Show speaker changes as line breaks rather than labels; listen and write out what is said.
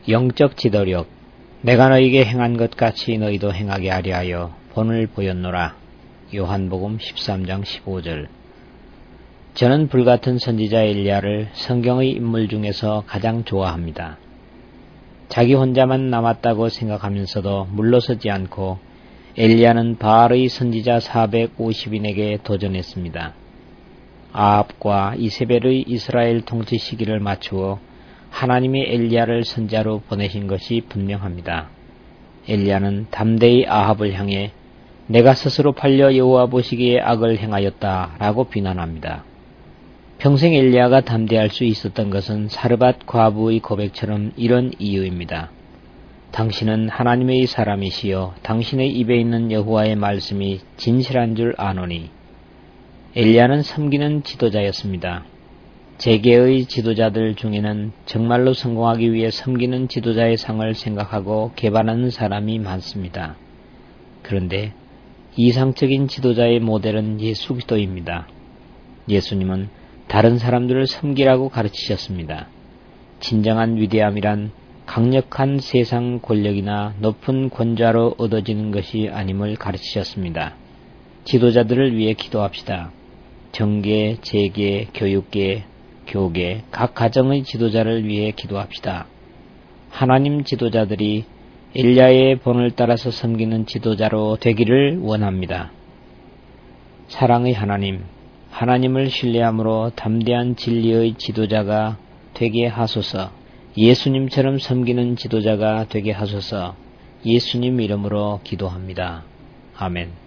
영적 지도력. 내가 너희에게 행한 것 같이 너희도 행하게 하려 하여 본을 보였노라. 요한복음 13장 15절. 저는 불같은 선지자 엘리야를 성경의 인물 중에서 가장 좋아합니다. 자기 혼자만 남았다고 생각하면서도 물러서지 않고 엘리야는 바알의 선지자 450인에게 도전했습니다. 아합과 이세벨의 이스라엘 통치 시기를 맞추어 하나님이 엘리야를 선지자로 보내신 것이 분명합니다. 엘리야는 담대히 아합을 향해 내가 스스로 팔려 여호와 보시기에 악을 행하였다 라고 비난합니다. 평생 엘리야가 담대할 수 있었던 것은 사르밧 과부의 고백처럼 이런 이유입니다. 당신은 하나님의 사람이시여 당신의 입에 있는 여호와의 말씀이 진실한 줄 아노니. 엘리야는 섬기는 지도자였습니다. 재계의 지도자들 중에는 정말로 성공하기 위해 섬기는 지도자의 상을 생각하고 개발하는 사람이 많습니다. 그런데 이상적인 지도자의 모델은 예수 그리스도입니다. 예수님은 다른 사람들을 섬기라고 가르치셨습니다. 진정한 위대함이란 강력한 세상 권력이나 높은 권좌로 얻어지는 것이 아님을 가르치셨습니다. 지도자들을 위해 기도합시다. 정계, 재계, 교육계, 교계, 각 가정의 지도자를 위해 기도합시다. 하나님 지도자들이 엘리야의 본을 따라서 섬기는 지도자로 되기를 원합니다. 사랑의 하나님, 하나님을 신뢰함으로 담대한 진리의 지도자가 되게 하소서. 예수님처럼 섬기는 지도자가 되게 하소서. 예수님 이름으로 기도합니다. 아멘.